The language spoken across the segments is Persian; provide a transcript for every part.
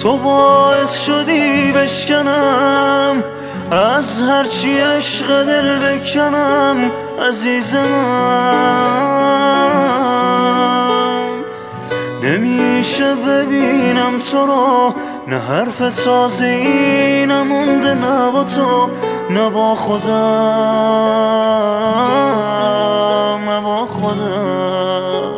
تو باعث شدی بشکنم از هرچی عشق دل بکنم عزیز من. نمیشه ببینم تو رو، نه حرف تازه‌ای نمونده، نه با تو نه با خودم، نه با خودم.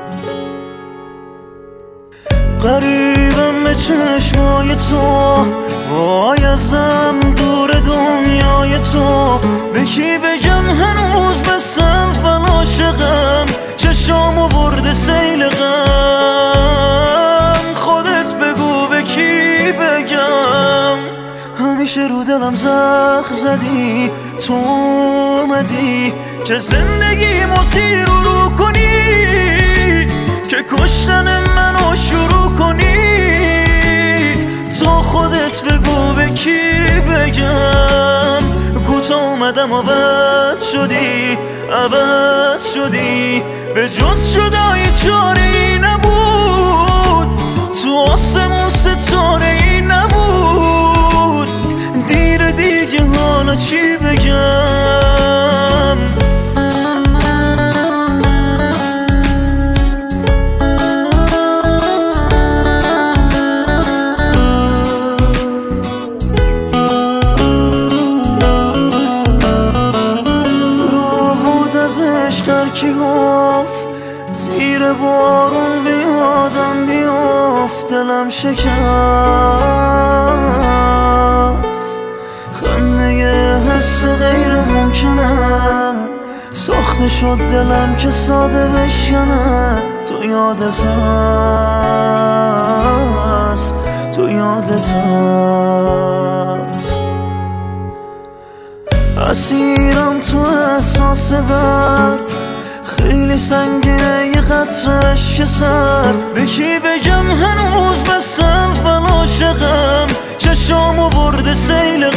قریبم به چشمای تو، وای ازم دور دنیای تو. به کی بگم هنوز مثل عاشقم، چشامو برده سیل غم. خودت بگو به کی بگم. همیشه رو دلم زخم زدی، تو اومدی که زندگیمو زیر رو کنی، که کشتن منو شروع کنی. تو خودت بگو به کی بگم. کوتاه اومدم و بد شدی، عوض شدی، به جز جدایی چاره‌ای نبود. تو آسمون ستاره‌ای نبود. دیر دیگه حالا چی بگم. کی گفت زیر بارون بیادم بیافت، دلم شکست. خنده حس غیر ممکنه، ساخته شد دلم که ساده بشکنه. تو یادت هست، تو یادت هست. اسیرم تو احساس درد، خیلی سنگینه یه قطره اشک سرد. به کی بگم هنوز مثل عاشقم، چشامو برده سیل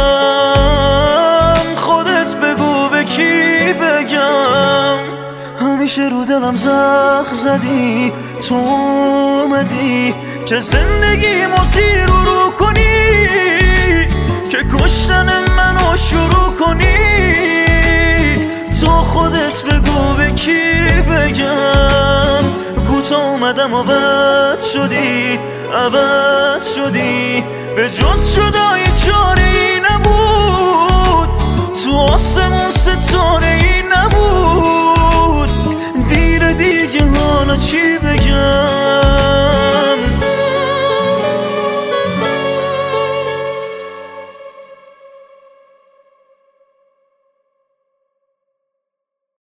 غم. خودت بگو به کی بگم. همیشه رو دلم زخم زدی، تو اومدی که زندگیمو زیر رو کنی، که کشتن منو شروع کنی. تو خودت بگو به کی بگم. کوتاه اومدم و بد شدی، عوض شدی، به جز جدایی چاره‌ای نبود. تو آسمون ستاره‌ای نبود. دیر دیگه حالا چی بگم.